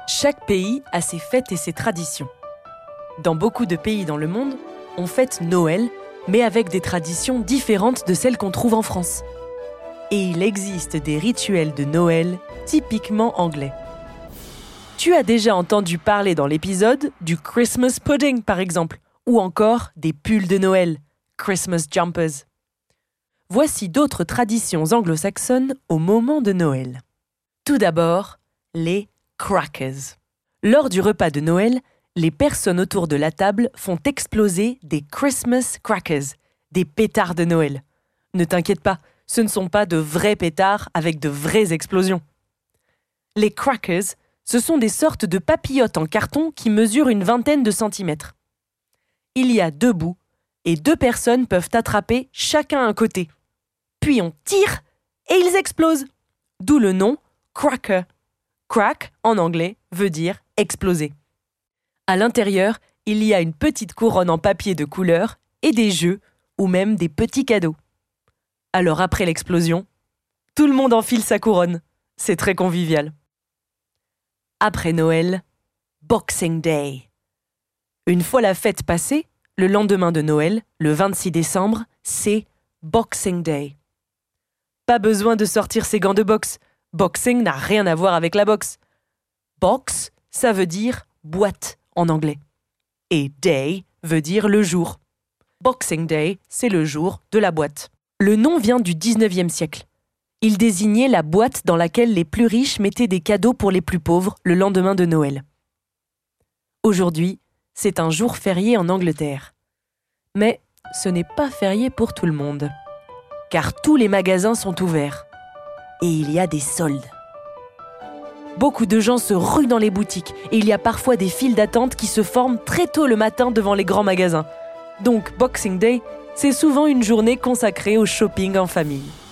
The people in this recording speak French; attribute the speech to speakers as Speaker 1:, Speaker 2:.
Speaker 1: Chaque pays a ses fêtes et ses traditions. Dans beaucoup de pays dans le monde, on fête Noël, mais avec des traditions différentes de celles qu'on trouve en France. Et il existe des rituels de Noël typiquement anglais. Tu as déjà entendu parler dans l'épisode du Christmas pudding, par exemple, ou encore des pulls de Noël, Christmas jumpers. Voici d'autres traditions anglo-saxonnes au moment de Noël. Tout d'abord, les crackers. Lors du repas de Noël, les personnes autour de la table font exploser des Christmas crackers, des pétards de Noël. Ne t'inquiète pas, ce ne sont pas de vrais pétards avec de vraies explosions. Les crackers, ce sont des sortes de papillotes en carton qui mesurent une vingtaine de centimètres. Il y a 2 bouts et 2 personnes peuvent attraper chacun un côté. Puis on tire et ils explosent. D'où le nom cracker. Crack, en anglais, veut dire exploser. À l'intérieur, il y a une petite couronne en papier de couleur et des jeux ou même des petits cadeaux. Alors après l'explosion, tout le monde enfile sa couronne. C'est très convivial. Après Noël, Boxing Day. Une fois la fête passée, le lendemain de Noël, le 26 décembre, c'est Boxing Day. Pas besoin de sortir ses gants de boxe. Boxing n'a rien à voir avec la boxe. Box, ça veut dire boîte en anglais. Et day veut dire le jour. Boxing Day, c'est le jour de la boîte. Le nom vient du 19e siècle. Il désignait la boîte dans laquelle les plus riches mettaient des cadeaux pour les plus pauvres le lendemain de Noël. Aujourd'hui, c'est un jour férié en Angleterre. Mais ce n'est pas férié pour tout le monde. Car tous les magasins sont ouverts. Et il y a des soldes. Beaucoup de gens se ruent dans les boutiques et il y a parfois des files d'attente qui se forment très tôt le matin devant les grands magasins. Donc Boxing Day, c'est souvent une journée consacrée au shopping en famille.